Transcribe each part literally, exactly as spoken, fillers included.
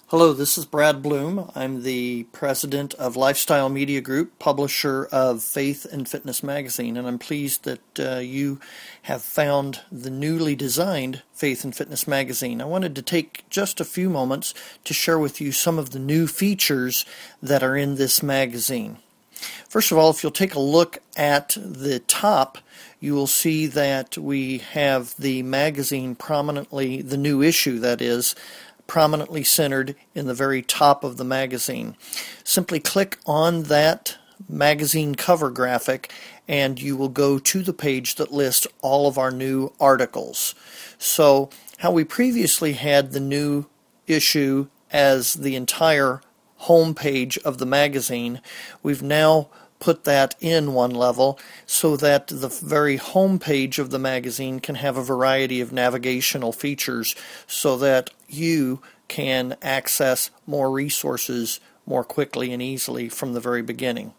Hello, this is Brad Bloom. I'm the president of Lifestyle Media Group, publisher of Faith and Fitness Magazine, and I'm pleased that uh, you have found the newly designed Faith and Fitness Magazine. I wanted to take just a few moments to share with you some of the new features that are in this magazine. First of all, if you'll take a look at the top, you will see that we have the magazine prominently, the new issue that is, prominently centered in the very top of the magazine. Simply click on that magazine cover graphic and you will go to the page that lists all of our new articles. So how we previously had the new issue as the entire home page of the magazine, we've now put that in one level so that the very home page of the magazine can have a variety of navigational features so that you can access more resources more quickly and easily from the very beginning.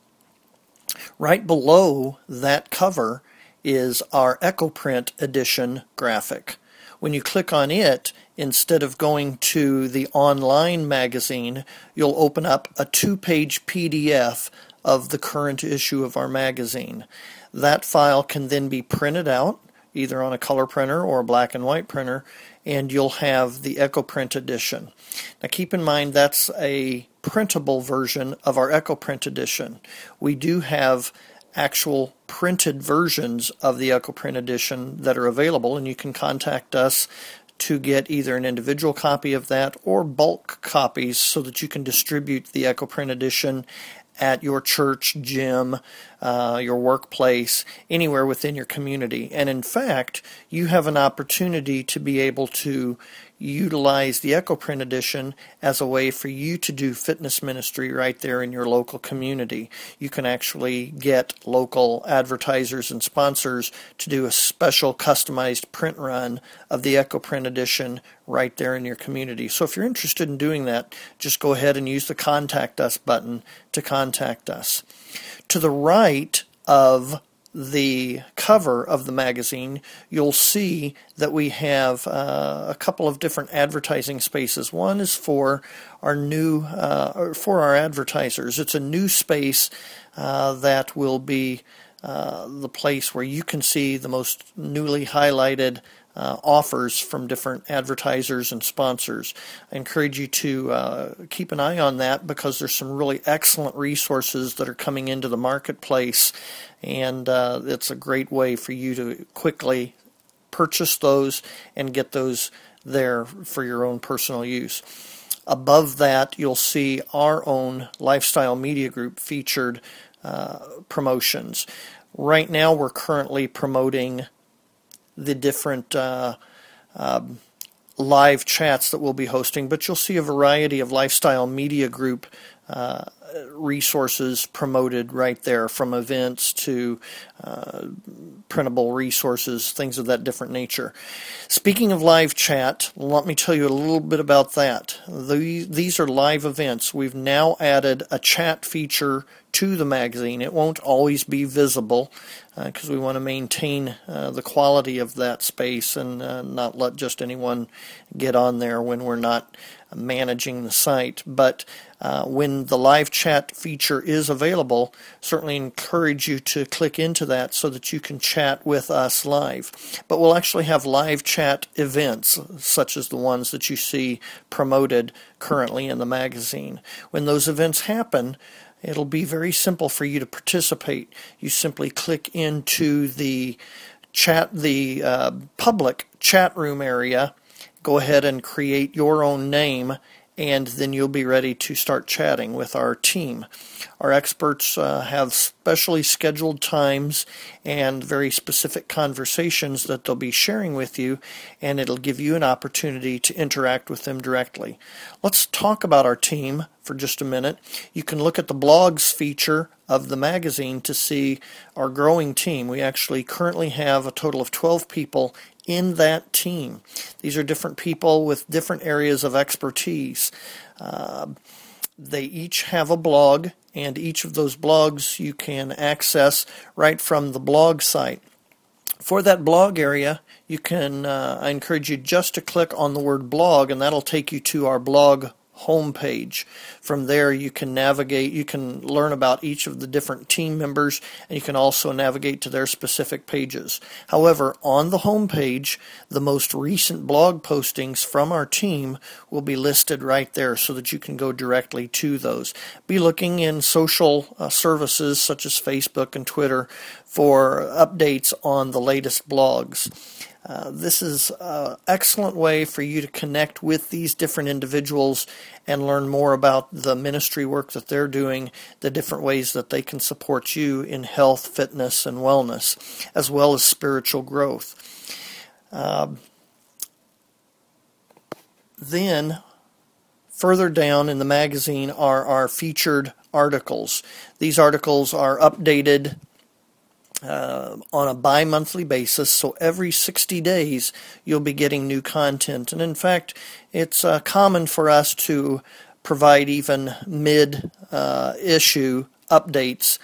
Right below that cover is our EchoPrint edition graphic. When you click on it, instead of going to the online magazine, you'll open up a two-page P D F of the current issue of our magazine. That file can then be printed out, either on a color printer or a black and white printer, and you'll have the EchoPrint edition. Now keep in mind that's a printable version of our EchoPrint edition. We do have actual printed versions of the EchoPrint edition that are available, and you can contact us to get either an individual copy of that or bulk copies so that you can distribute the EchoPrint edition at your church, gym, uh, your workplace, anywhere within your community. And in fact, you have an opportunity to be able to utilize the EchoPrint edition as a way for you to do fitness ministry right there in your local community. You can actually get local advertisers and sponsors to do a special customized print run of the EchoPrint edition right there in your community. So if you're interested in doing that, just go ahead and use the Contact Us button to contact us. To the right of the cover of the magazine, you'll see that we have uh, a couple of different advertising spaces. One is for our new, uh, for our advertisers. It's a new space uh, that will be uh, the place where you can see the most newly highlighted Uh, offers from different advertisers and sponsors. I encourage you to uh, keep an eye on that because there's some really excellent resources that are coming into the marketplace, and uh, it's a great way for you to quickly purchase those and get those there for your own personal use. Above that, you'll see our own Lifestyle Media Group featured uh, promotions. Right now, we're currently promoting the different uh, uh, live chats that we'll be hosting, but you'll see a variety of Lifestyle Media Group uh, resources promoted right there, from events to uh, printable resources, things of that different nature. Speaking of live chat, let me tell you a little bit about that. These are live events. We've now added a chat feature to the magazine. It won't always be visible because uh, we want to maintain uh, the quality of that space and uh, not let just anyone get on there when we're not managing the site. But uh, when the live chat feature is available, certainly encourage you to click into that so that you can chat with us live. But we'll actually have live chat events, such as the ones that you see promoted currently in the magazine. When those events happen, it'll be very simple for you to participate. You simply click into the chat, the uh, public chat room area, go ahead and create your own name, and then you'll be ready to start chatting with our team. Our experts uh, have specially scheduled times and very specific conversations that they'll be sharing with you, and it'll give you an opportunity to interact with them directly. Let's talk about our team for just a minute. You can look at the blogs feature of the magazine to see our growing team. We actually currently have a total of twelve people in that team. These are different people with different areas of expertise. Uh, they each have a blog, and each of those blogs you can access right from the blog site. For that blog area, you can, uh, I encourage you just to click on the word blog, and that'll take you to our blog homepage. From there, you can navigate, you can learn about each of the different team members, and you can also navigate to their specific pages. However, on the homepage, the most recent blog postings from our team will be listed right there so that you can go directly to those. Be looking in social uh, services such as Facebook and Twitter for updates on the latest blogs. Uh, this is an excellent way for you to connect with these different individuals and learn more about the ministry work that they're doing, the different ways that they can support you in health, fitness, and wellness, as well as spiritual growth. Uh, then, further down in the magazine are our featured articles. These articles are updated Uh, on a bi-monthly basis, so every sixty days you'll be getting new content. And in fact, it's uh, common for us to provide even mid-issue uh, updates,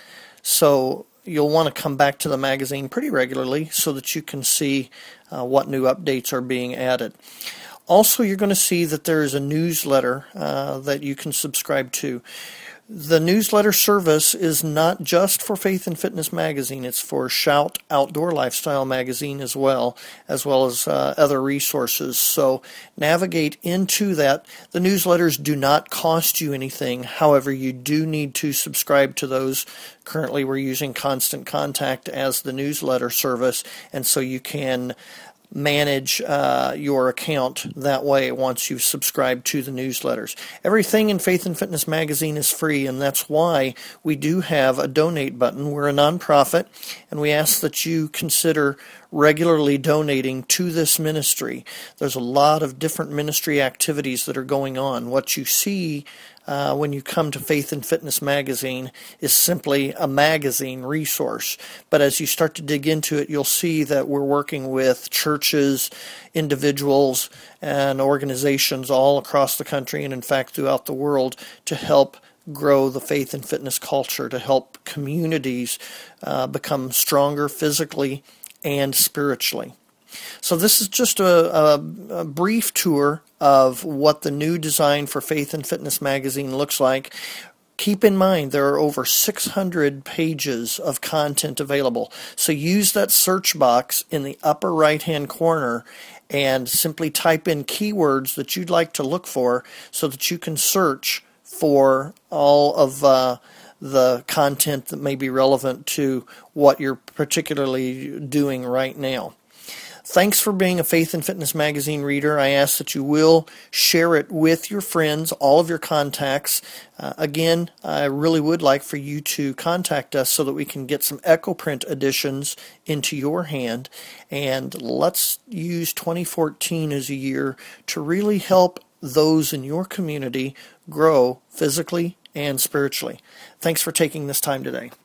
so you'll want to come back to the magazine pretty regularly so that you can see uh, what new updates are being added. Also, you're going to see that there is a newsletter uh, that you can subscribe to. The newsletter service is not just for Faith and Fitness Magazine. It's for Shout Outdoor Lifestyle Magazine as well, as well as uh, other resources. So navigate into that. The newsletters do not cost you anything. However, you do need to subscribe to those. Currently, we're using Constant Contact as the newsletter service, and so you can manage uh, your account that way once you've subscribed to the newsletters. Everything in Faith and Fitness Magazine is free, and that's why we do have a donate button. We're a nonprofit, and we ask that you consider regularly donating to this ministry. There's a lot of different ministry activities that are going on. What you see Uh, when you come to Faith and Fitness Magazine is simply a magazine resource. But as you start to dig into it, you'll see that we're working with churches, individuals, and organizations all across the country and, in fact, throughout the world to help grow the faith and fitness culture, to help communities uh, become stronger physically and spiritually. So this is just a, a, a brief tour of what the new design for Faith and Fitness Magazine looks like. Keep in mind there are over six hundred pages of content available. So use that search box in the upper right-hand corner and simply type in keywords that you'd like to look for so that you can search for all of uh, the content that may be relevant to what you're particularly doing right now. Thanks for being a Faith and Fitness Magazine reader. I ask that you will share it with your friends, all of your contacts. Uh, again, I really would like for you to contact us so that we can get some EchoPrint editions into your hand. And let's use twenty fourteen as a year to really help those in your community grow physically and spiritually. Thanks for taking this time today.